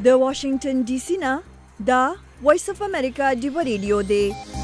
د واشنگټن ډي سي نه دا وایس اف امریکا دی ریډیو دی.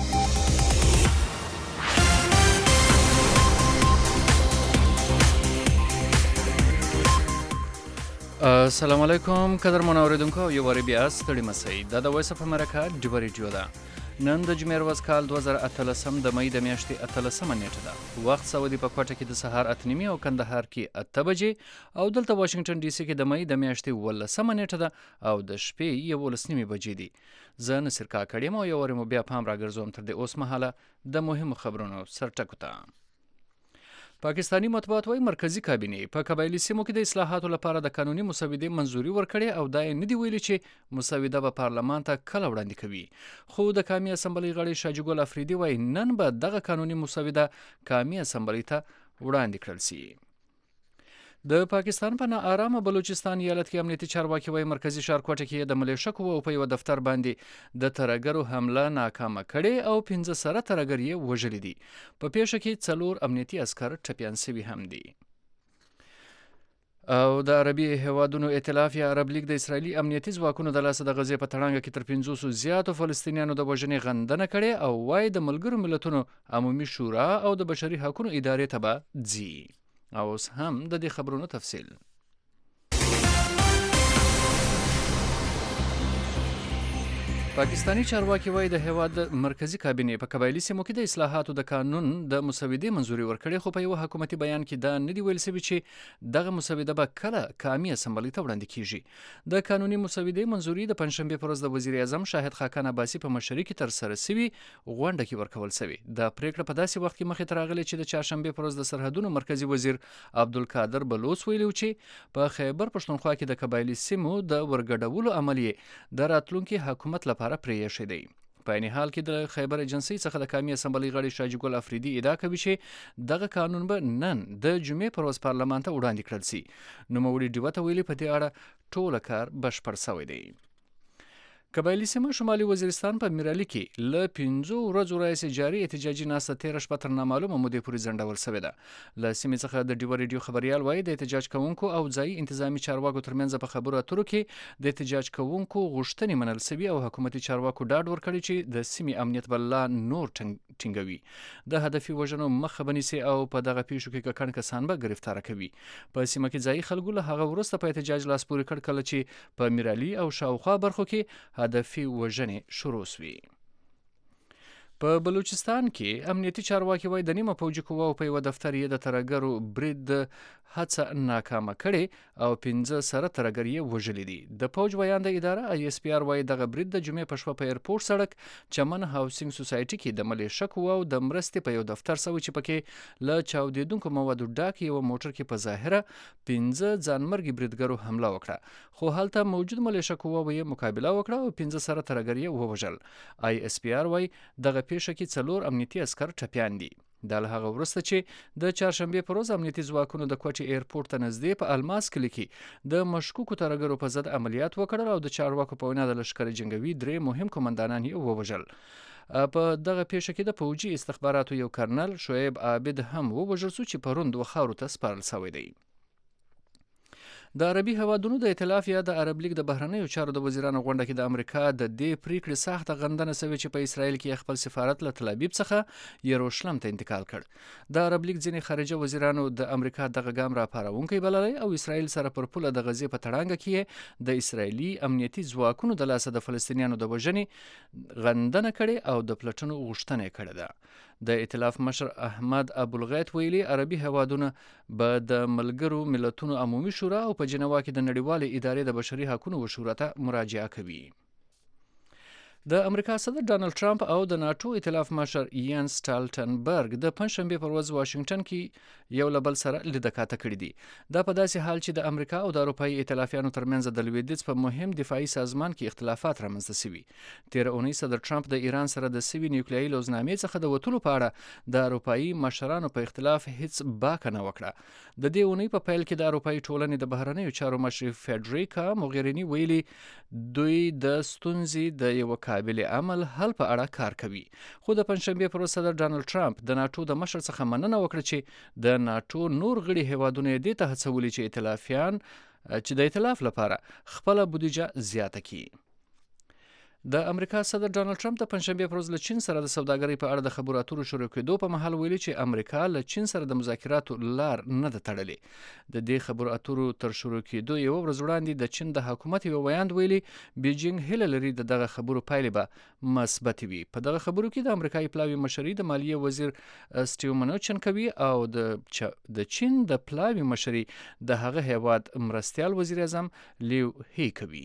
السلام علیکم قدرمن اوریدونکو، یو واری بیا ستړي مسئ. دا د وایس اف امریکا دی ریډیو ده. نن د جمعې ورځ کال 2018 د مې د میاشتې 18 نیټه ده. وخت سعودي په کوټه کې د سهار 8:30 او کندهار کې 8 بجې او دلته واشنگټن ډي سي کې د مې د میاشتې 19 نیټه ده او د شپې 11 بجې دي. زه نصر کاکړ یم او یو واری مو بیا پام راګرځوم تر د اوس مهاله د مهمو خبرونو سرټکو ته. پاکستانی مطبوعات وايي مرکزی کابینه په قبایلی سیمو کې د اصلاحاتو لپاره د قانوني مسودې منځوري ورکړې او دا نه دی ویلي چې مسوده به پارلمان ته کله وړاندې کوي. خو د قومي اسمبلی غړي شاه ګل افریدي وايي نن به دغه قانوني مسوده قومي اسمبلی ته وړاندې کړل شي. د پاکستان په ناارامه بلوچستان ایالت کې امنیتي چارواکي وايي مرکزی ښار کوټه کې د ملیشکو او په یو دفتر باندې د ترګرو حمله ناکامه کړې او 15 سره ترګر یې وژلي دي. په پیښه کې 4 امنیتي عسکر ټپیان شوي هم دي. او د عربي هیوادونو ائتلاف یا عرب لیگ د اسرایلی امنیتي ځواکونو د لاسه د غزې په تړانګه کې تر 500 زیاتو فلسطینیانو د وژنې غندنه کړې او وايي د ملګرو ملتونو عمومي شورا او د بشري حقوقو ادارې ته به ځي. او اوس هم د دې خبرونو تفصیل. پاکستانی چارواکي وايي د هیواد مرکزی کابینه په قبایلی سیمو کې د اصلاحاتو د قانون د مسودې منځوري ورکړي، خو په یو حکومتي بیان کې دا نه دی ویل شوی چې دغه مسوده به کله قومي اسمبلی ته وړاندې کیږي. د قانوني مسودې منځوري د پنځشنبه پر ورځ د وزیر اعظم شاهد خاقان عباسي په مشرۍ کې تر سره شوی غونډه کې ورکول شوی. د پریکړه په داسې وخت کې مخې ته راغلی چې د چهارشنبه پر ورځ د سرحدونو مرکزی وزیر عبدالقادر بلوچ ویلي چې په خیبر پښتونخوا کې د قبایلی سیمو د ورګډولو عملیه د راتلونکي حکومت لپاره پریښی دی. په عین حال کې د خیبر ایجنسی څخه د قومي اسمبلی غړي شاه ګل افریدي ادعا کوي چې دغه قانون به نن د جمعې پر ورځ پارلمان ته وړاندې کړل شي. نوموړي ډیوه ته ویلي په دې اړه ټوله کار بشپړ شوی دی. قبایلی سیمه شمالي وزیرستان په میرالي کې له 5 ورځو راهیسې جاري احتجاجي ناسته تېره شپه تر نامعلومه مودې پورې ځنډول شوې ده. له سیمې څخه د ډیوه ریډیو خبریال وایي د احتجاج کوونکو او ځایي انتظامی چارواکو ترمنځ په خبرو اترو کې د احتجاج کوونکو غوښتنې منل شوي او حکومتي چارواکو ډاډ ورکړی چې د سیمې امنیت به لا نور ټینګوي، د هدفي وژنو مخه به نیسي او په دغه پیښو کې ککړ کسان به ګرفتاره کوي. په سیمه کې ځایي خلکو له هغه وروسته په احتجاج لاس پورې کړ کله چې په میرالي او شاوخوا برخو کې هدفي وژنې شروع شوي. په بلوچستان کې امنیتي چارواکي وايي د نیمه پوځي قواو په یو دفتر یې د ترګرو برید هڅه ناکامه کړې او 15 سره ترګر یې وژلي دي. د پوځ ویانده اداره آی اس پی آر وايي دغه برید د جمعې په شپه په ایرپورټ سړک چمن هاوسینګ سوسایټي کې د ملیشکو او د مرستې په یو دفتر سوي چې پکې له چاودیدونکو موادو ډک یو موټر کې په ظاهره 15 ځانمرګي بریدګرو حمله وکړه، خو هلته موجود ملیشکو یې مقابله وکړه او 15 سره ترګر یې ووژل. آی اس پی آر وايي دغه پیښه کې 4 امنیتي عسکر ټپیان دي. دا له هغه وروسته چې د چهارشنبه پر ورځ امنیتي ځواکونو د کوټې ایرپورټ ته نږدې په الماس کلي کې د مشکوکو ترګرو په ضد عملیات وکړل او د چارواکو په وینا د لښکر جنګوي 3 مهم قومندانان یې ووژل. په دغه پیښه کې د پوځي استخباراتو یو کرنل شعیب عابد هم ووژل شو چې پروند وخارو ته سپارل شوی دی. د عربي هیوادونو د ائتلاف یا د عرب لیگ د بهرنیو چارو د وزیرانو غونډه کې د امریکا د دې پریکړې سخته غندنه شوې چې په اسرائیل کې خپل سفارت له تل ابیب څخه یروشلم ته انتقال کړ. د عرب لیگ ځینې خارجه وزیرانو د امریکا دغه ګام راپارونکی بللی او اسرائیل سره پر پوله د غزې په تړانګه کې د اسرائیلي امنیتي ځواکونو د لاسه د فلسطینیانو د وژنې غندنه کړې او د پلټنو غوښتنه کړې ده. د ائتلاف مشر احمد ابوالغیت ویلي عربي هیوادونه به د ملګرو ملتونو عمومي شورا او په جنیوا کې د نړیوالې ادارې د بشري حقوقو شورا ته مراجعه کوي. د امریکا صدر ډانلډ ټرمپ او د ناتو ائتلاف مشر یان سټالټنبرګ د پنځشنبه پر ورځ واشنگټن کې یو له بل سره لیدکاته کړي دي. دا په داسې حال چې د امریکا او د اروپایي ائتلافیانو ترمنځ د لویدیځ په مهم دفاعي سازمان کې اختلافات رامنځته شوي. تېره اونۍ صدر ټرمپ د ایران سره د سوي نیوکلیایي لوزنامې څخه د وتلو په اړه د اروپایي مشرانو په اختلاف هیڅ باکه نه وکړه. د دې اونۍ په پیل کې د اروپایي ټولنې د بهرنیو چارو مشر فیډریکا موغریني ویلي دوی د ستونزې د یو قابل عمل حل په اړه کار کوي. خو د پنځشنبه پر ورځ صدر ډانلډ ټرمپ د ناتو د مشر څخه مننه وکړه چې د ناتو نور غړي هیوادونه دې ته هڅولي چې ائتلافیان چې د ائتلاف لپاره خپل بودیجه زیاته کړي. د امریکا صدر ډانلډ ټرمپ د پنځشنبه پر ورځ له چین سره د سوداګرۍ په اړه د خبرو اترو شروع کېدو په مهال ویلي چې امریکا له چین سره د مذاکراتو لار نه ده تړلې. د دې خبرو اترو تر شروع کېدو یو ورځ وړاندې د چین د حکومت یو ویاند ویلي بیجینګ هیله لري د دغه خبرو پایلې به مثبت وي. په دغه خبرو کې د امریکایي پلاوي مشري د مالیې وزیر سټیو منوچن کوي او د چین د پلاوي مشري د هغه هیواد مرستیال وزیر اعظم لیو هی کوي.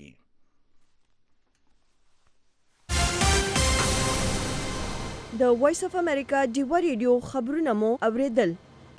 د وایس اف امریکا ډیوا ریډیو خبرونه مو اوریدل.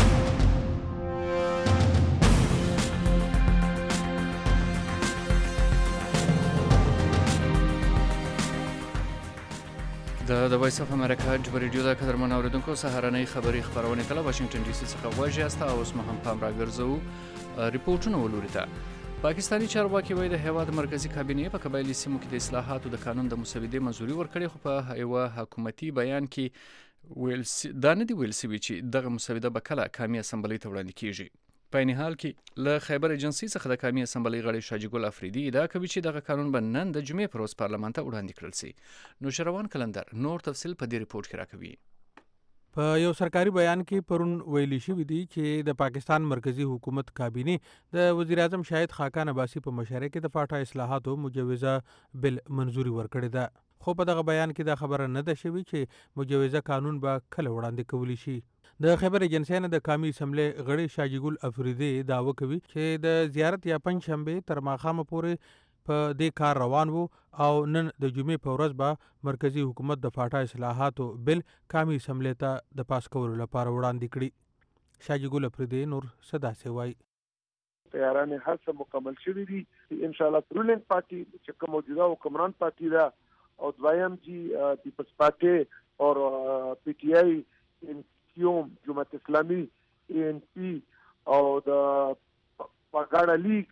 د وایس اف امریکا ډیوا ریډیو د قدرمن اوریدونکو سهارنۍ خبري خبرونه کله واشنگټن ډي سي څخه واژه او اوس هم پام راګرځو ریپورتونه ولوري ته. پاکستاني چارواکي وایي د هیواد مرکزی کابینې په قبایلي سیمو کې د اصلاحاتو د قانون د مسودې منظوري ورکړې، خو په یو حکومتي بیان کې دا نه دی ویل شوي چې دغه مسوده به کله قومي اسمبلۍ ته وړاندې کیږي. په عین حال کې له خیبر ایجنسي څخه د قومي اسمبلۍ غړي شاجي ګل افریدي ادعا کوي چې دغه قانون به نن د جمعې پر ورځ پارلمان ته وړاندې کړل شي. نوشروان کلندر نور تفصیل په دې ریپورت کې راکوي. په یو سرکاري بیان کې پرون ویلي شوي دي چې د پاکستان مرکزی حکومت کابینې د وزیر اعظم شاهد خاقان عباسي په مشرۍ کې د فاټا اصلاحاتو مجوزه بل منظوري ورکړې ده. خو په دغه بیان کې دا خبره نه ده شوې چې مجوزه قانون به کله وړاندې کولی شي. د خیبر ایجنسي نه د قومي اسمبلۍ غړي شاجي ګل افریدي دعوه کوي چې د زیارت یا پنځشنبه تر ماښامه پورې په دې کار روان وو او نن د جمعې په ورځ به مرکزی حکومت د فاټا اصلاحاتو بل قومي اسمبلۍ ته د پاس کولو لپاره وړاندې کړي. شاجي ګل افریدي نور صدا سي وایي تیاران هڅه مکمل شوې دي ان شاء الله. رولینګ پارټي چې کوم موجوده حکمران پارټي دا او دویم جی پیپلز پارټي او پی ټی آی ان کیوم جماعت اسلامي ان پی او د پاګاړه لیگ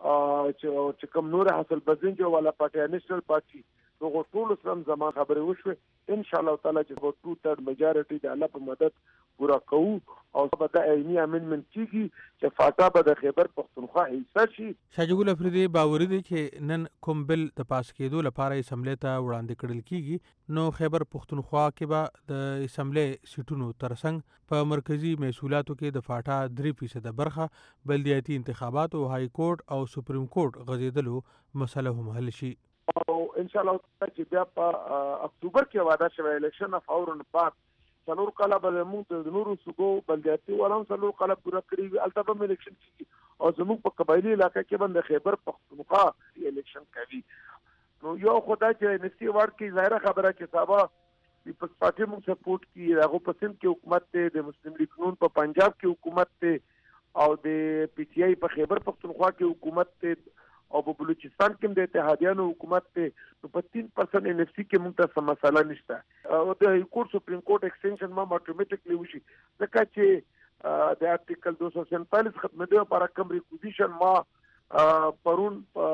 چې کوم نور حاصل بزنجو والا پارټي نېشنل پارټي دغه ټول سم زما خبره وشوه ان شاء الله تعالی چې 2/3 میجارټي د الله په مدد پورا کوو او به د عیني امندمنت کیږي چې فاټا به د خیبر پختونخوا حصہ شي. شاجي ګل افریدي باوري دي چې نن کوم بل د پاس کېدو لپاره اسمبلی ته وړاندې کړل کیږي نو خیبر پختونخوا کې به د اسمبلی سیټونو ترڅنګ په مرکزی محصولاتو کې د فاټا 3% برخه بلدیاتي انتخابات او های کورټ او سپریم کورټ غځېدلو مسله هم حل شي. او ان شاء الله چې بیا په اکتوبر کې وعده شوی الیکشن اف اورن بعد څلور کاله به موږ د نورو صوبو بلدیاتي ولهم څلور کاله پوره کړی وي البته به الیکشن کیږي او زموږ په قبایلی علاقې کې باندې خیبر پختونخوا الیکشن کوي. نو یو خدای چې نسی ورډ کې ظاهره خبره کې صاحب پیپلز پارټي موږ سپورټ کی هغه په سند کې حکومت ته د مسلم لیگ نون په پنجاب کې حکومت ته او د پی ټی آی په خیبر پختونخوا کې حکومت ته او په بلوچستان کې د اتحادیانو حکومت ته نو په 3% ان اف سی کې موږ ته سم مسله نشته او د های کورټ سپریم کورټ ایکسټنشن ما اتوماتیکلی وشي ځکه چې د آرټیکل 247 ختمېدو لپاره کوم ریکوزیشن ما پرون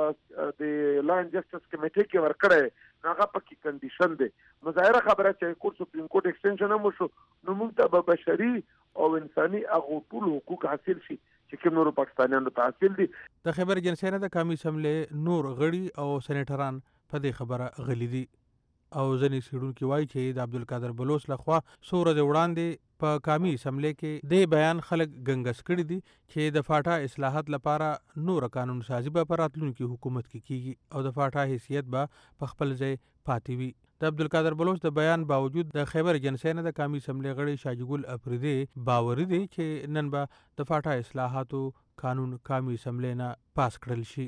د لا اینډ جسټس کمیټې کې ورکړی هغه پکې کنډیشن دی. نو ظاهره خبره چې کورټ سپریم کورټ ایکسټنشن هم وشو نو موږ ته به بشري او انساني هغه ټول حقوق حاصل شي چې کوم نورو پاکستانیانو ته حاصل دي. د خیبر ایجنسي نه د قومي اسمبلی نور غړي او سېنیټران په دې خبره غلي دي او ځینې څېړونکي وایي چې د عبدالقادر بلوچ لخوا څو ورځې وړاندې په قومي اسمبلی کې د بیان خلک ګنګس کړي دي چې د فاټا اصلاحات لپاره نور قانون سازي به په راتلونکي حکومت کې کیږي او د فاټا حیثیت به په خپل ځای پاتې وي. د عبدالقادر بلوچ د بیان باوجود د خیبر ایجنسي نه د قومي اسمبلی غړي شاجي ګل افریدي باوري دي چې نن به د فاټا اصلاحاتو قانون قومي اسمبلی نه پاس کړل شي.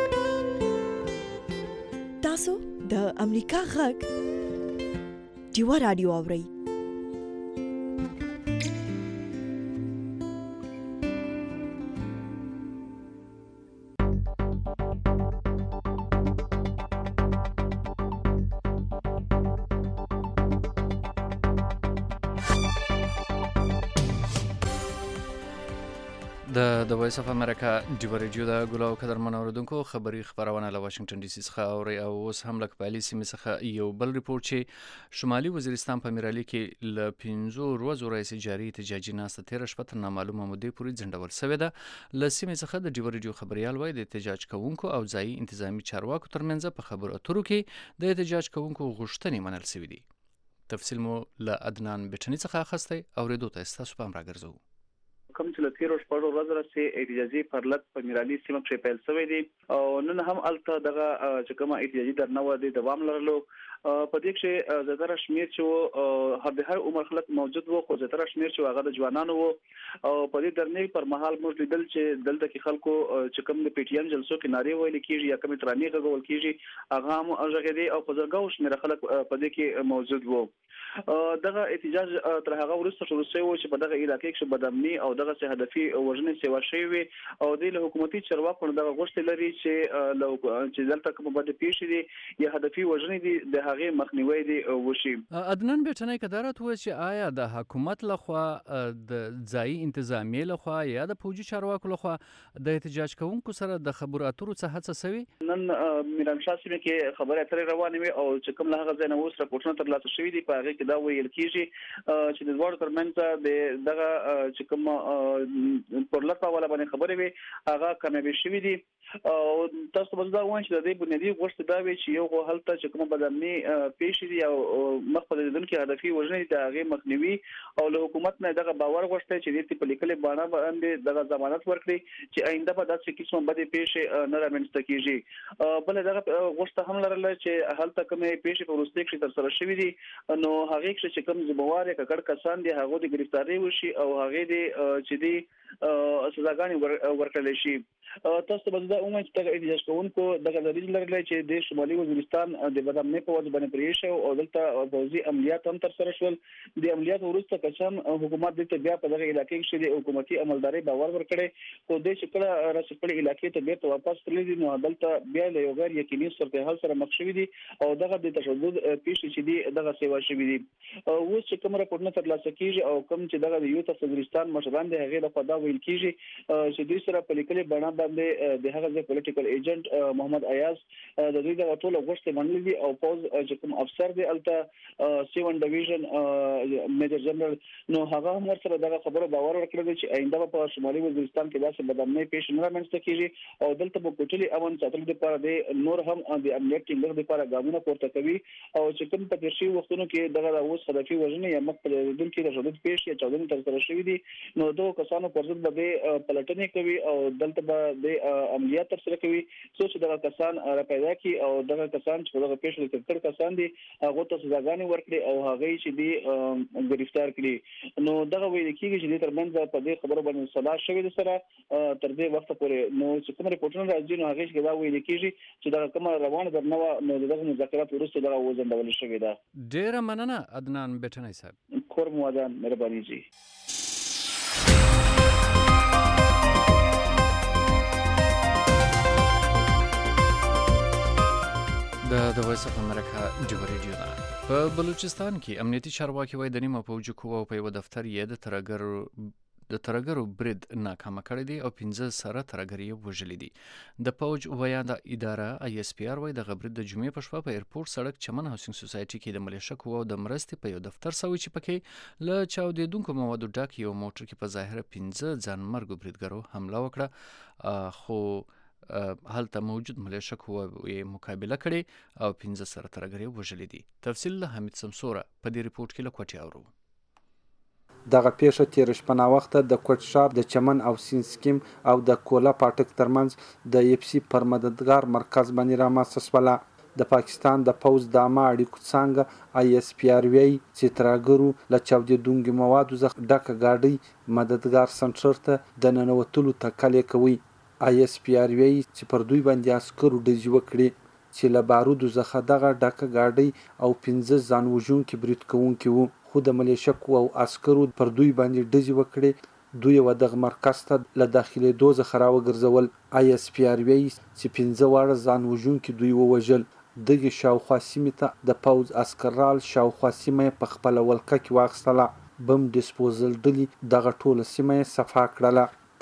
تاسو د امریکا غږ ډیوا رادیو اورئ. د وایس اف امریکا ډیو ریډیو د ګلو قدرمن اوریدونکو خبری خبرونه له واشنگټن ډي سي څخه اوري او اوس هم لکه په لیسي څخه یو بل ریپورت چې شمالي وزیرستان په میرالي کې ل 15 ورځو رئیس جاري احتجاجي ناسته 13 شپه تر نامعلومه مودې پورې ځنډول شوې ده. ل سیمې څخه د ډیو ریډیو خبريال وایي د احتجاج کوونکو او ځایي انتظامی چارواکو ترمنځ په خبرو اترو کې د احتجاج کوونکو غوښتنې منل شوې دي. تفصیل مو ل عدنان بټنی څخه اخیستی اوریدو ته تاسو په امر راګرځو. کوم چې له 13 شپږ ورځې راځي احتجاجي پرلط په میرالي سیمه کې پیل شوی دی او نن هم الته دغه چې کومه احتجاجي درنو دی دوام لرلو. په دې کې زړه شمیر چې د هر عمر خلک موجود وو خو زړه شمیر چې هغه د ځوانانو وو او په دې درنې پر مهال موږ لیدل چې دلته کې خلکو چې کوم د پی ټی ایم جلسو کې ناری ویل کیږي یا کوم ترانې غوول کیږي هغه هم هغه دی او په زرګاو شمیر خلک په دې کې موجود وو. دغه احتجاج تر هغه وروسته شروع شوی چې په دغه علاقې کې بدامني او دغه څه هدفي وژنې سیوا شوی او د حکومتي چارواکو دغه غوښتل لري چې دلته کوم بده پیښې دي یا هدفي وژنې دي د هغه مخنیوي دي وشي. عدنان بټنی کدارت و چې آیا د حکومت لخوا د ځای انتظامی لخوا یا د فوجي چارواکو لخوا د احتجاج کوونکو سره د خبرو اترو څه هڅه شوی؟ نن میرانشاه سیمه کې خبره اترې روانه وي او چې کوم له هغه ځای نه اوس راپورټونه ترلاسه شوي دي په هغه دا ویل کیږي چې د دوړ ترمنځ د دغه چې کوم پرلطه ولا باندې خبرې وي هغه کامیابی شوې دي او تاسو به دا وایئ چې د دې بنیادی غوښتنه دا وي چې یو حالت چې کوم بدامني پیښ دي او مخفض دونکو هدفي وژنې د هغه مخنیوي او له حکومت نه دغه باور غوښته چې د په لیکلي باندې باندې دغه ضمانت ورکړي چې آینده به داسې قسم بده پیښ نه رامنځته کیږي. بل دغه غوښتنه هم لرله چې حالت کومه پیښ په وروستي کې تر سره شوې دي نو هغه چې کوم ذمہوار ککړ کسان دي هغه د گرفتاری وشي او هغه دي چې دي سزاګانې ورکړل شي. تاسو به دا عمومي چې احتجاج کوونکو دغه دلیل لري چې د شمالي وزیرستان د بدامنۍ په وجه باندې پریښه او دلته پوځي عملیات هم تر سره شول. د عملیات وروسته کسان حکومت د بیا په دغه علاقې کې د حکومتي عملداري باور ورکړي او د شکل راشپړي علاقې ته بیرته واپس تللی نو دلته بیا له یو غیر یقیني صورتحال سره مخ شوي دي او دغه د تشدد پیښې چې دي دغه سیوا شوي دي. اوس چې کوم راپورټونه ترلاسه کیږي او کوم چې دغه د یو وزیرستان مشران د هغه لخوا دا ویل کیږي چې دوی سره په لیکلي باندې د هغه ځای پولیټیکل ایجنټ محمد ایاز د دوی د ټولو غوښتنې منلې دي او پوز چې کوم افسر دی الته 7 ډیویژن میجر جنرال نو هغه هم سره دغه خبره باور ورکړل چې آینده په شمالي وزیرستان کې داسې بدامنۍ پیښ نه رامنځته کیږي او دلته په کوټلي امن ساتلو لپاره د نور هم د امنیت ټینګښت لپاره ګامونه پورته کوي او چې کوم په تیر شوي وختونو کې دغه اوس هدفي وژنې یا مخ په دونکو د تشدد پیښ یا چاودنې تر سره شوي دي نو دوه کسانو پر ضد به پلټنې کوي او دلته به د عملیات تر سره کوي چې دغه کسان را پیدا کی او دغه کسان چې دغه پیښې تکړه کسان دي هغه ته سزاګانې ورکړي او هغه چې دی گرفتار کړي. نو دغه ویل کیږي چې د ترمنځ په دې خبرو باندې صلاح شوی د سره تر دې وخت پورې نو چې کوم ریپورټونه راځي نو هغه چې دا ویل کیږي چې دغه کومه روانه درنو نو دغه مذاکرات وروسته دغه وزندول شوی ده. ډیره مننه عدنان بټنی صاحب. کور موادان مهرباني جی. د وایس اف امریکا ډیو ریډیو ده. په بلوچستان کې امنیتي چارواکي وایي د نیمه پوځي قواو په یو دفتر یې د ترګرو برید ناکامه کړی دی او 15 سره ترګر یې وژلي دي. د پوج ویانده اداره آی اس پی آر وایي د غبرید د جمعې په شپه په ایرپورټ سړک چمن هاوسینګ سوسایټي کې د ملیشه قواو د مرستې په یو دفتر سوی چې پکې له چاودېدونکو موادو ډک یو موټر کې په ظاهره 15 ځانمرګو بریدګرو حمله وکړه خو هلته موجود ملیشه قواوې مقابله کړې او 15 سره ترګر یې وژلي دي. تفصیل له حمید سمسوره په دې ریپورټ کې له کوټې اورو. دغه پیښه تیر شپه ناوخته د کوټ شاب د چمن او سین سکیم او د کولا پاټک ترمنځ د ایف سی پر مددگار مرکز باندې رامنځته شوله. د پاکستان د پوز د عامه اړیکو څانګه آی اس پی آر وی چې ترګرو له چاودېدونکو موادو څخه ډکه ګاډۍ مددگار سنټر ته د ننوتلو تکل کوي. آی اس پی آر وی چې پر دوی باندې عسکرو ډزې وکړي چې له بارودو څخه دغه ډکه ګاډۍ او 15 ځان وژونکي برید کوونکي وو خو د ملیشه قواو عسکرو پر دوی باندې ډزې وکړې. دوی یو دغه مرکز ته له داخلېدو څخه راوګرځول. آی اس پی آر وی چې 15 واړه ځان وژونکي دوی ووژل. دغه شاوخوا سیمې ته د پوز عسکرال شاوخوا سیمه په خپل ولکه کې واخیستله. بم ډیسپوزل ډلې دغه ټوله سیمه صفا کړله.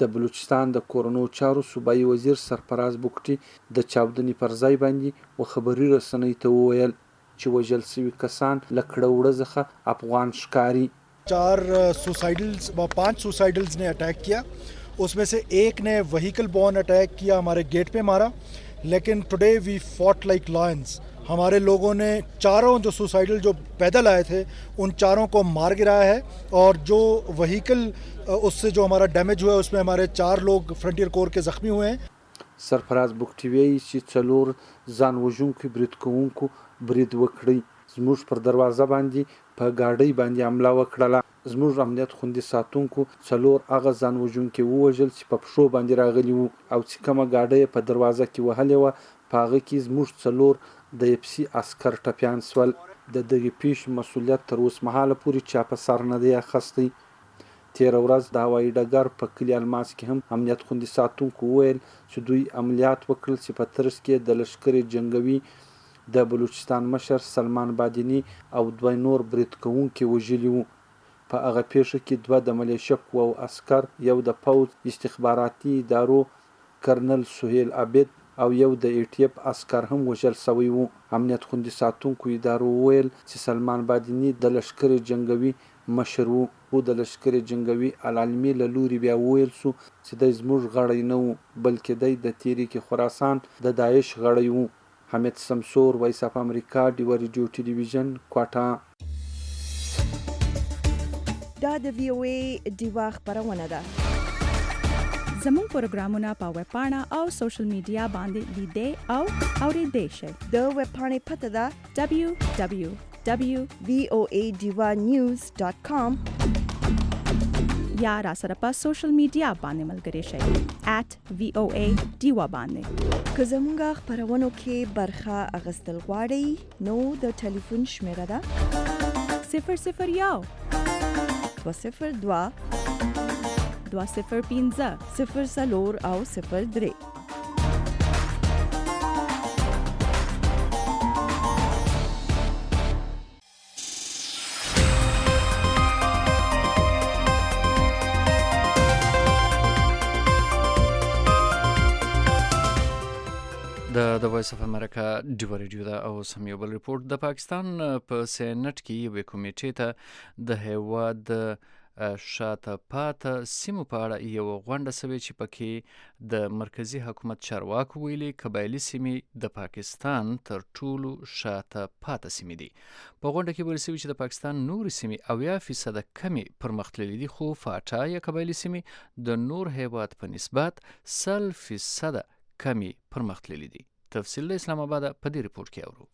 د بلوچستان د کورونو چارو صوبایي وزیر سرفراز بوکټي د چاودنې پر ځای باندې و خبري رسنۍ ته وویل چې وژل شوي کسان له کړه وړه څخه افغان ښکاري. 4 सुसाइडल्स व 5 सुसाइडल्स ने अटैक किया, उसमें से एक ने व्हीकल बॉर्न अटैक किया, हमारे गेट पे मारा, लेकिन today we fought like lions. हमारे लोगों ने चारों जो सुसाइडल जो पैदल आए थे उन चारों को मार गिराया है, और जो व्हीकल उससे जो हमारा डैमेज हुआ है उसमें हमारे 4 लोग फ्रंटियर कोर के जख्मी हुए हैं. سرفراز بوکټي وایي چې 4 ځان وژونکو برید کوونکو برید وکړی. زموږ پر دروازه باندې په ګاډۍ باندې حمله وکړله. زموږ امنیت خوندي ساتونکو 4 هغه ځان وژونکي ووژل چې په پښو باندې راغلي وو، او چې کومه ګاډۍ په دروازه کې وهلې وه په هغه کې زموږ 4 د EFC عسکر ټپیان سول. د دغې پیښې مسؤلیت تر اوسمهاله پورې چا په سر نه دی اخیستی. تېره ورځ د هوایي ډګر په کلي الماس کې هم امنیت خوندي ساتونکو وویل چې دوی عملیات وکړل چې په ترڅ کې د لښکرې جنګوي د بلوچستان مشر سلمان بادینی او 2 نور برید کوونکي وژلي وو. په هغه پیښه کې 2 د ملیشه قواو عسکر، یو د پوځ استخباراتي ادارو کرنل سهیل عابد او یو د ATF عسکر هم وژل شوی وو. امنیت خوندي ساتونکو ادارو وویل چې سلمان بادینی د لښکرې جنګوي مشر وو. د لښکرې جنګوي العلمي له لوري بیا وویل سو چې دی زموږ غړی نه وو، بلکې دی د تحریک خراسان د داعش غړی وو. حمید سمسور، وایس اف امریکا، ډیوه ریډیو ټلویزیون، کوټه. دا د VOA ډیوه خبرونه ده. زموږ پروګرامونه په ویب پاڼه او سوشل میډیا باندې لیدئ او اورېدئ شئ. د ویب پاڼې پته ده www.voadivanews.com یا را سره په سوشل میډیا باندې ملګري شئ @VOA ډیوه باندې. که زموږ خبرونو کې برخه اخیستل غواړئ نو د ټلیفون شمیره ده 001 202 205 04 او 03. د وایس اف امریکا ډیوه ریډیو ده. او سم یو بل ریپورت د پاکستان په سینټ کې یوې کمیټې ته د هیواد شاته پاته سیمو په اړه یو غونډه سوې چې پکې د مرکزی حکومت چارواکو ویلي قبایلي سیمې د پاکستان تر ټولو شاته پاته سیمې دي. په غونډه کې ویل شوي چې د پاکستان نورې سیمې 80% کمې پرمختللي دي، خو فاټا یا قبایلي سیمې د نور هیواد په نسبت 100% کمی پرمختللي دي. تفصیل د اسلام آباد په دې ریپورت کې اورو.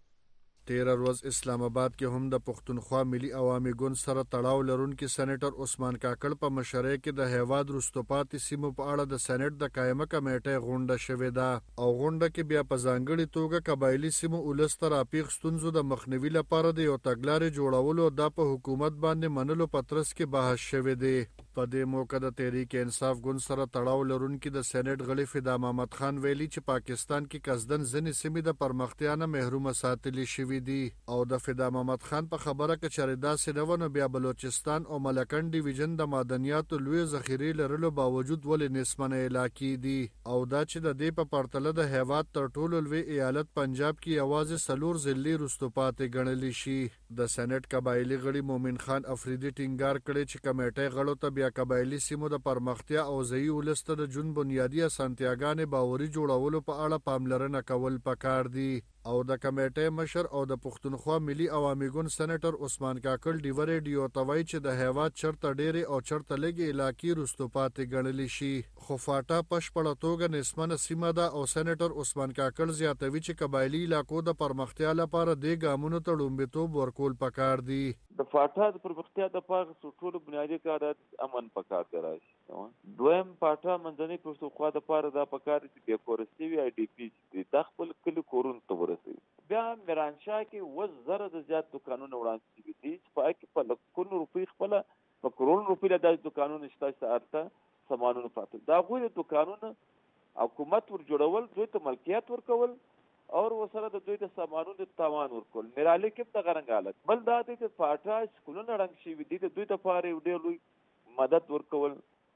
13 ورځ اسلام آباد کې هم د پښتونخوا ملي عوامي ګوند سره تړاو لرونکي سېنیټر عثمان کاکړ په مشرۍ کې د هیواد وروسته پاتې سیمو په اړه د سېنیټ د قایمه کمیټې غونډه شوې ده، او غونډه کې بیا په ځانګړي توګه قبایلي سیمو ولس ته راپیښ ستونزو د مخنیوي لپاره د یو تګلارې جوړولو دا په حکومت باندې منلو په ترڅ کې بحث شوی دی. په دې موقع د تحریک انصاف ګوند سره تړاو لرونکي د سېنیټ غړي فدا محمد خان ویلي چې پاکستان کې قصدن ځینې سیمې د پرمختیا نه محرومه ساتلې شوي دي، او د فدا محمد خان په خبره کې چارې داسې نه ونه بیا بلوچستان او ملکن ډیویژن د معدنیاتو لوی ذخیرې لرلو باوجود ولې نسبنه علاقې دي، او دا چې د دې په پرتله د هیواد تر ټولو لوی ایالت پنجاب کې یوازې 4 ضلعې وروسته پاتې ګڼلی شي. د سېنیټ قبایلي غړي مومن خان افریدي ټینګار کړی چې کمیټې غړو ته بیا قبایلي سیمو د پرمختیا او ځایي ولس ته د ژوند بنیادي اسانتیاګانې باوري جوړولو په اړه پاملرنه کول پکار دي. او د کمیټې مشر او د پښتونخوا ملي عوامي ګوند سېنیټر عثمان کاکړ ډیوه ریډیو ته وایي چې د هیواد چرته ډېرې او چرته لږې علاقې وروسته پاتې ګڼلی شي، خو فاټا بشپړه توګه نسبنه سیمه ده، او سېنیټر عثمان کاکړ زیاتوي چې قبایلي علاقو د پرمختیا لپاره دې ګامونو ته لومړیتوب ورکول پکار دي. د فاټا د پرمختیا لپاره ټولو بنیادي کارات امن پکار دی راشي. دویم فاټا منځنۍ پښتونخوا لپاره دا پکار دي چې بېکورستي وي IDP د خپل کلي کورونو ته ورسوي. بیا میرانشاه کې 10,000 د زیات دکانونه وړاندې شوي دي چې په هغې کې په لکونو روپۍ خپله په کروڑو روپۍ له داسې دکانونه شته چې هلته سامانونه پراته د هغوی د دکانونه حکومت ور جوړول، دوی ته ملکیت ورکول او ورسره د دوی د سامانونو تاوان ورکول. میرالي کې هم دغه رنګ حالت. بل دا دی چې فاټا سکولونه ړنګ شوي دي، د دوی لپاره یو ډېر لوی مدد ورکول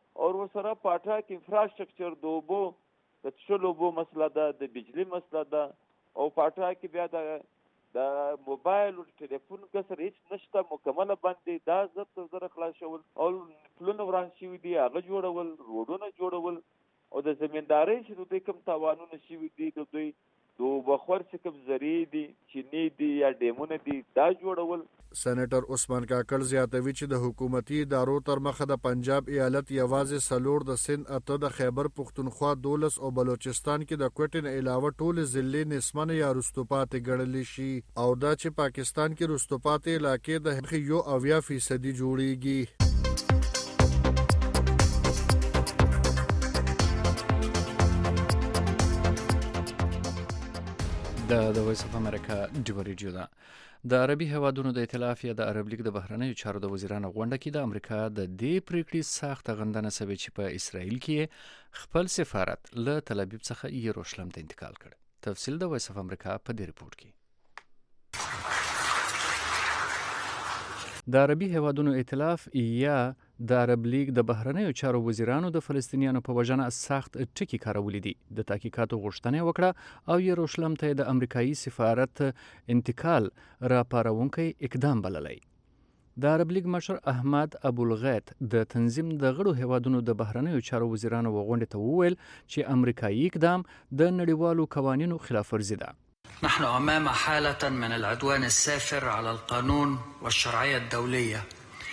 او ورسره په اټا کې انفراستراکچر د اوبو د څښلو اوبو مسله ده، د بجلی مسله ده، او په اټا کې بیا د موبایل او ټلیفون کسر هیڅ نشته، مکمله بند دی. دا زر خلاص شول او پلونه وران شوي دي، هغه جوړول، روډونه جوړول، او د زمیندارۍ چې دوی کوم تاوانونه شوي دي، د دوی د اوبخور چې کوم ذریعې دي، چینی دي یا ډیمونه دي، دا جوړول. سېنیټر عثمان کاکړ زیاتوي چې د حکومتي ادارو تر مخه د پنجاب ایالت یوازې 4 د سند 8 د خیبر پښتونخوا 12 او بلوچستان کې د کوټې نه علاوه ټول ضلع نسمن یا رستوپات ګڼل شي، او دا چې پاکستان کې رستوپات علاقې د 90% جوړیږي. د وایس اف امریکا ډیو ریډیو ده. د عربي هیوادونو د ائتلاف یا د عرب لیگ د بهرنیو چارو د وزیرانو غونډه کې د امریکا د دې پریکړې سخت غندنه شوې چې په اسرائیل کې خپل سفارت له تل ابیب څخه یروشلم ته انتقال کړ. تفصیل د وایس اف امریکا په دې ریپورت کې. د عربي هیوادونو ائتلاف یا د عرب لیگ د بهرنیو چارو وزیرانو د فلسطینیانو په وژنه سخت ټکي کارولې دي. د تحقیقاتو غوښتنه وکړه او یروشلم ته د امریکایي سفارت انتقال را پارونکي اقدام بللی. د عرب لیگ مشر احمد ابوالغیت د تنظیم د غړو هیوادونو د بهرنیو چارو وزیرانو غونډې ته وویل چې امریکایي اقدام د نړیوالو قوانینو خلاف ورزي ده. نحن أمام حالة من العدوان السافر على القانون والشرعية الدولية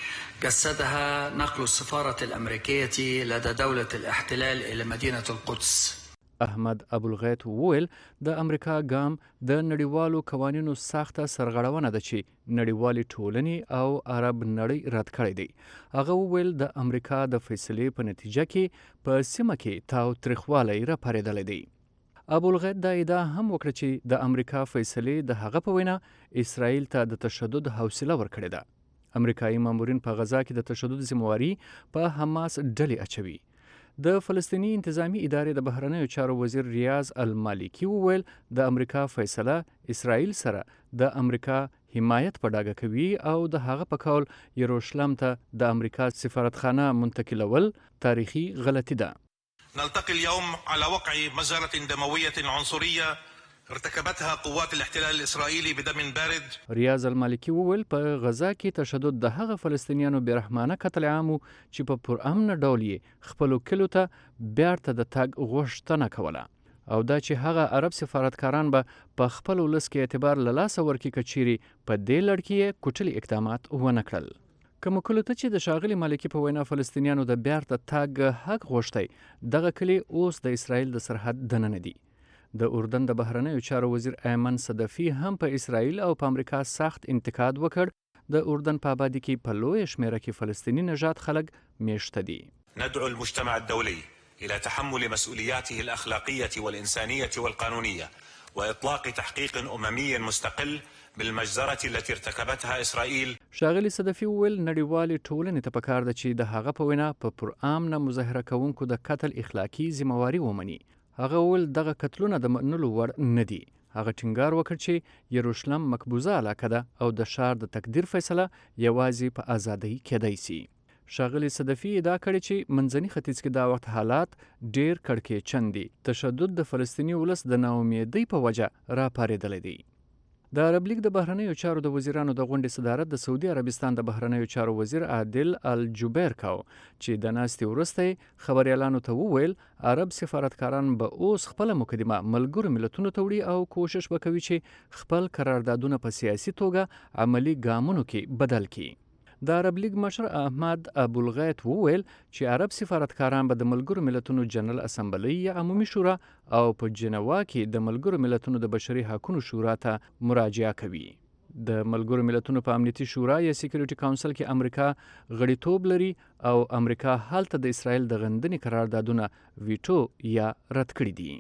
جسدها نقل السفارة الأمريكية لدى دولة الاحتلال إلى مدينة القدس. احمد ابوالغیت وویل د امریکا ګام د نړیوالو قوانینو سخته سرغړونه ده چې نړیوالې ټولنې او عرب نړۍ رد کړی دی. هغه وویل د امریکا د فیصلې په نتیجه کې په سیمه کې تاو تریخوالی را پارېدلی دی. ابوالغیت دا ادعا هم وکړه چې د امریکا فیصلې د هغه په وینا اسرائیل ته د تشدد حوصله ورکړې ده. امریکایي مامورین په غزا کې د تشدد ذمہواري په حماس ډلې اچوي. د فلسطینی انتظامی ادارې د بهرنیو چارو وزیر ریاض المالکی وویل د امریکا فیصله اسرائیل سره د امریکا حمایت په ډاګه کوي او د هغه په قول یروشلم ته د امریکا سفارتخانه منتقلول تاریخي غلطي ده. نلتقي اليوم على وقع مجزرة دموية عنصرية ارتكبتها قوات الاحتلال الإسرائيلي بدم بارد. ریاض المالکی وویل په غزا کې تشدد د هغه فلسطینیانو بیرحمانه قتل عام چې په پرامن ډول یې خپلو کلو ته بیرته د تګ غوښتنه کوله، او دا چې هغه عرب سفارتکاران به په خپل ولس کې اعتبار له لاسه ورکړي که چیرې په دې لړ کې کوټلي اقدامات ونه کړل. کوم کله ته چې د شاغلي مالکی په وینا فلسطینیانو د بیرته تګ حق غوښتي، دغه کلی اوس د اسرائیل د سرحد دننه دي. د اردن د بهرنیو چارو وزیر ایمن صدفي هم په اسرائیل او په امریکا سخت انتقاد وکړ. د اردن په آبادی کې په لویه شمیره کې فلسطینی نژاد خلک میشته دي. ندعو المجتمع الدولي إلى تحمل مسؤولياته الأخلاقية والإنسانية والقانونية وإطلاق تحقيق أممي مستقل بالمجزرة التي ارتكبتها إسرائيل. شاغلي صدفي وویل نړیوالې ټولنې ته پکار ده چې د هغه په وینا په پرامنه مظاهره کوونکو د قتل اخلاقي ذمہواري ومني. هغه وویل دغه قتلونه د منلو وړ نه دي. هغه ټینګار وکړ چې یروشلم مقبوضه علاقه ده او د ښار د تقدیر فیصله یوازې په ازادۍ کېدای شي. شاغلي صدفي ادعا کړې چې منځني ختیځ کې دا وخت حالات ډېر کړکېچن دي. تشدد د فلسطیني ولس د ناامیدۍ په وجه را پارېدلی دی. د عرب لیگ د بهرنیو چارو د وزیرانو د غونډې صدارت د سعودي عربستان د بهرنیو چارو وزیر عادل الجبیر کاو، چې د ناستې وروسته خبريالانو ته وویل عرب سفارتکاران به اوس خپل مقدمه ملګرو ملتونو ته وړي او کوشش وکوي چې خپل قراردادونه په سیاسي توګه عملی ګامونو کې بدل کړي. د عرب لیگ مشر احمد ابوالغیت وویل چې عرب سفارتکاران به د ملګرو ملتونو جنرال اسمبلی یا عمومي شورا او په جنوا کې د ملګرو ملتونو د بشري حقوقو شورا ته مراجعه کوي. د ملګرو ملتونو په امنیتي شورا یا سکیورټي کونسل کې امریکا غړیتوب لري او امریکا هلته د اسرائیل د غندنې قراردادونه ویټو یا رد کړي دي.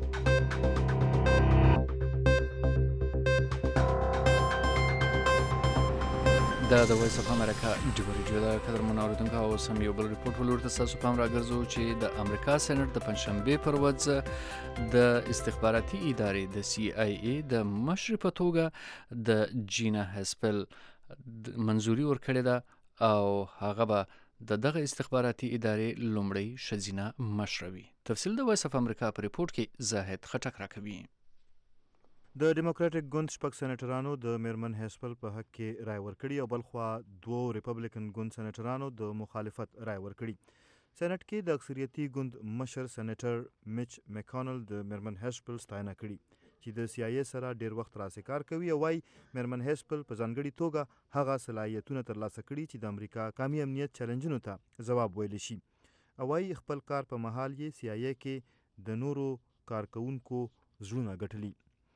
دا د وایس اف امریکا ډیو ریډیو ده. قدرمنو اوریدونکو، اوس هم یو بل ریپورټ ولورته ستاسو پام راګرځو چې د امریکا سېنټ د پنځشنبې پر ورځ د استخباراتي ادارې د CIA د مشر په توګه د جینا هسپل منظوري ورکړې ده او هغه به د دغه استخباراتي ادارې لومړی ښځینه مشره وي. تفصیل د وایس اف امریکا په ریپورټ کې زاهد خټک راکوي. د ډیموکراټک ګوند شپږ سېنیټرانو د میرمن هیسپل په حق کې رای ورکړي او بلخوا 2 ریپبلیکن ګوند سېنیټرانو د مخالفت رای ورکړي. سېنات کې د اکثریتي ګوند مشر سېنیټر میچ میکانل د میرمن هیسپل ستاینه کړي چې د CIA سره ډیر وخت راسي کار کوي او وايي میرمن هیسپل په ځانګړي توګه هغه صلاحیتونه ترلاسه کړي چې د امریکا قومي امنیت چیلنجونو ته ځواب ویلی شي. او وايي خپل کار په مهال یې CIA کې د نورو کارکونکو زړونه ګټلي.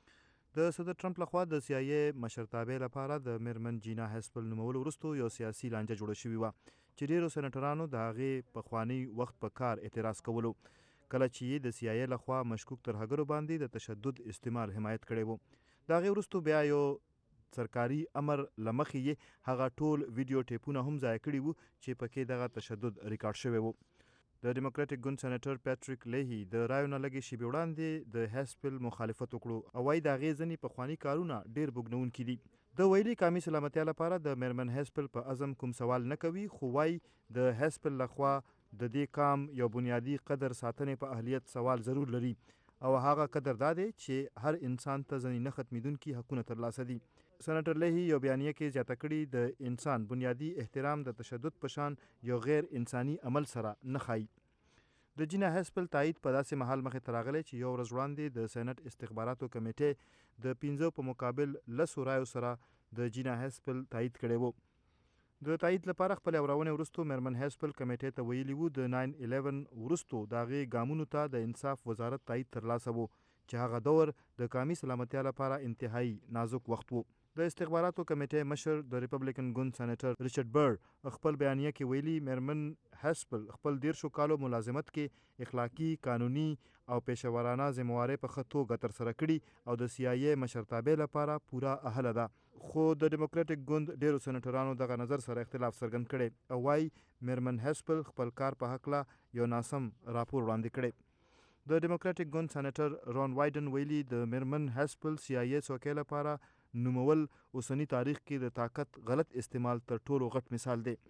د صدر ټرمپ لخوا د CIA مشرتابه لپاره د میرمن جینا هیسپل نومولو وروسته یو سیاسي لانجه جوړه شوې وه چې ډیرو سېنیټرانو د هغې پخواني وخت په کار اعتراض کولو کله چې د CIA لخوا مشکوک ترهګرو باندې د تشدد استعمال حمایت کړی و. د هغې وروسته بیا یو سرکاري امر له مخې یې هغه ټول ویډیو ټیپونه هم ځای کړي وو چې پکې دغه تشدد ریکارډ شوی و. د ډیموکراټک ګوند سېنیټر پیټریک لیهي د رایو نه لږې شېبې وړاندې د هیسپل مخالفت وکړو او وايي د هغې ځینې پخواني کارونه ډېر بوږنونکي دي. د ویلي قومي سلامتیا لپاره د میرمن هیسپل په عزم کوم سوال نه کوي خو وايي د هیسپل لخوا د دې کام یو بنیادي قدر ساتنې په اهلیت سوال ضرور لري او هغه قدر دا دی چې هر انسان ته ځینې نه ختمېدونکي حقونه ترلاسه دي. سېنیټر لیهي یو بیانیه کې زیاته کړي د انسان بنیادي احترام د تشدد په شان یو غیر انساني عمل سره نه ښایي. د جینا هیسپل تایید په داسې مهال مخې ته راغلی چې یو ورځ وړاندې د سېنات استخباراتو کمیټې د 15 په مقابل 10 رایو سره د جینا هیسپل تایید کړی و. د تایید لپاره خپل اورونې وروسته میرمن هیسپل کمیټې ته ویلي وو د 9/11 وروسته د هغې ګامونو ته د انصاف وزارت تایید ترلاسه و چې هغه دور د قومي سلامتیا لپاره انتهایی نازک وخت و. د استخباراتو کمیټې مشر د ریپبلیکن ګوند سېنیټر ریچارډ برډ خپل بیانیه کې ویلي میرمن هیسپل خپل 13 کالو ملازمت کې اخلاقی، قانوني او پیشورانه ذمہوارۍ په ښه توګه ترسره کړي او د CIA مشرتابه لپاره پوره اهله ده. خو د ډیموکراټک ګوند ډیرو سېنیټرانو دغه نظر سره اختلاف څرګند کړی او وايي میرمن هیسپل خپل کار په هکله یو ناسم راپور وړاندې کړی. د ډیموکراټک ګوند سېنیټر رون وایډن ویلي د میرمن هیسپل CIA څوکۍ لپاره نومول اوسنی تاریخ کې د طاقت غلط استعمال تر ټولو غټ مثال دی.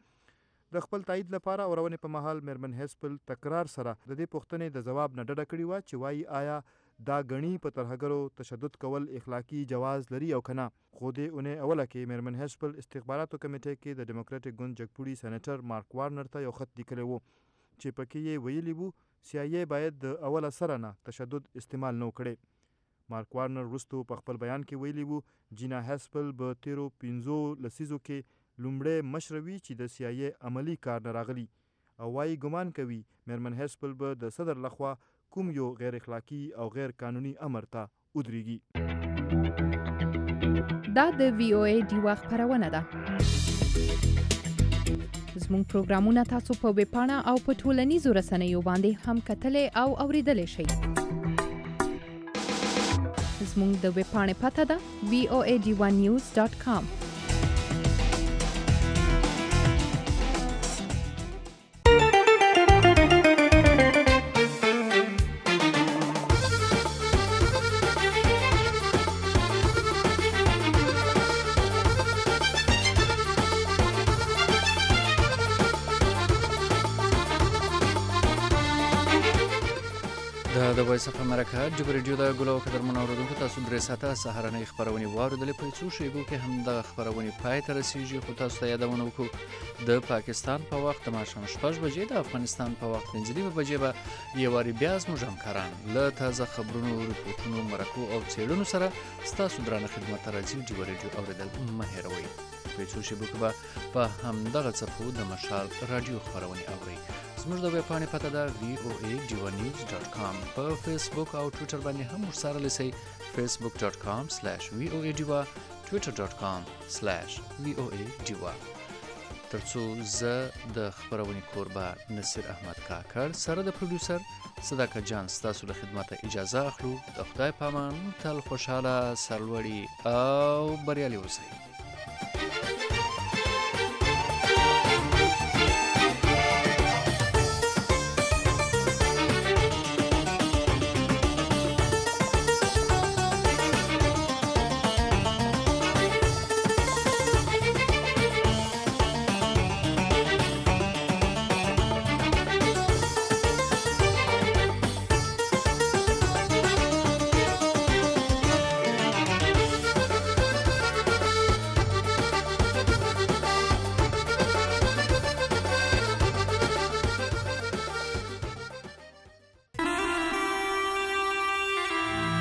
د خپل تایید لپاره اورونې په مهال میرمن هیسپل تکرار سره د دې پوښتنې د ځواب نه ډډه کړې وه چې وايي آیا دا ګڼي په ترهګرو تشدد کول اخلاقي جواز لري او که نه. خو دې اونۍ اوله کې میرمن هیسپل استخباراتو کمیټې کې د ډیموکراټک ګوند جګپوړي سېنیټر مارک وارنر ته یو خط لیکلی و چې پکې یې ویلي وو CIA باید د اوله سره نه تشدد استعمال نه وکړي. مارک وارنر وروسته په خپل بیان کې ویلي وو جینا هیسپل به تیرو 15 لسیزو کې لومړی مشره وي چې د CIA عملی کار نه راغلي او وايي ګمان کوي میرمن هیسپل به د صدر لخوا کوم یو غیر اخلاقی او غیر قانوني امر ته ودرېږي. دا د VOA ډیوا خپرونه ده. زموږ پروګرامونه تاسو په ویب پاڼه او په ټولنیزو رسنیو باندې هم کتلی او اوریدلی شئ. زموږ د ویب پاڼې پته ده voadiwanews.com. د وایس اف امریکا جبر ریډیو د ګلو قدرمن اوریدونکو تاسو درې ساعته سهارنۍ خبرونه واوریدلې په څو شیبو کې هم د خبرونه پای ته رسیږي. خو تاسو ته یادونه وکړو د پاکستان په وخت د ماښام 6 بجې د افغانستان په وخت 5 بجې به یو واری بیا زموږ همکاران له تازه خبرونو، ریپورتونو، مرکو او څېړنو سره ستاسو درانه خدمت ته راځي. جبر ریډیو اوریدل مه هېروئ. په څو شیبو کې به په همدغه څپو د مشال رادیو خبرونه اورئ. زموږ د ویب پاڼې پته ده voadiwanews.com. په فیسبوک او ټویټر باندې هم ورسره لسی facebook.com/voadiwa، twitter.com/voadiwa. ترڅو زه د خبرونې کوربه نصیر احمد کاکړ سره د پروډوسر صداقت جان ستاسو له خدمته اجازه اخلو. د خدای په امان تل خوشاله، سرلوړي او بریالي اوسئ.